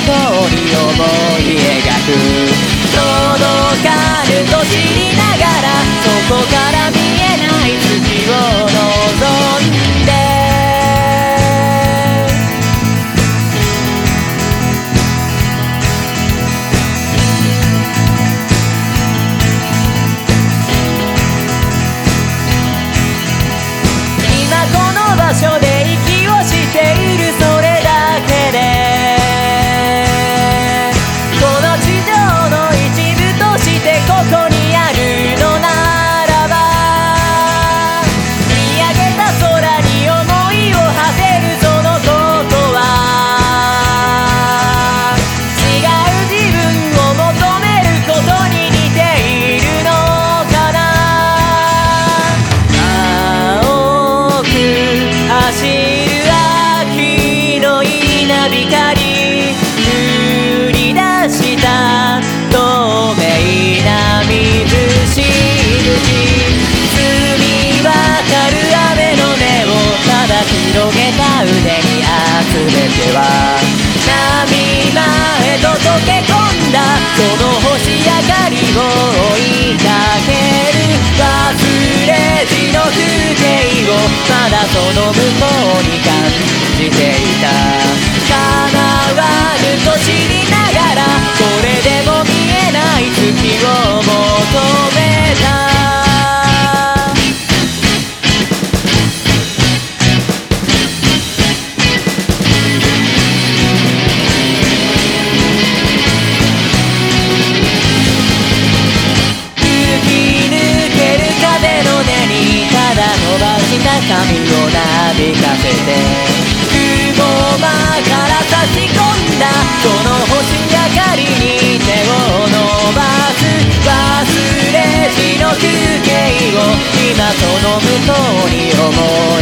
通り思い描く。届かぬと知りながらそこから見えない月を望んで、今この場所で息をしている、それだけでこの地上の一部としてここにあるのならば、見上げた空に思いを馳せるそのことは、違う自分を求めることに似ているのかな。青く走る秋の稲光、降り出した透明な水しぶき、澄み渡る雨の音をただ広げた腕に集めては、波間へと溶け込んだその星明かりを追いかける。忘れじの風景をまだその向こうに感じていた。叶わぬと知りながらそれでも見えない月を求めた。吹き抜ける風の音にただ伸ばした髪をなびかせて、雲間から差し込んだその星明かりに手を伸ばす。忘れじの風景を今その向こうに思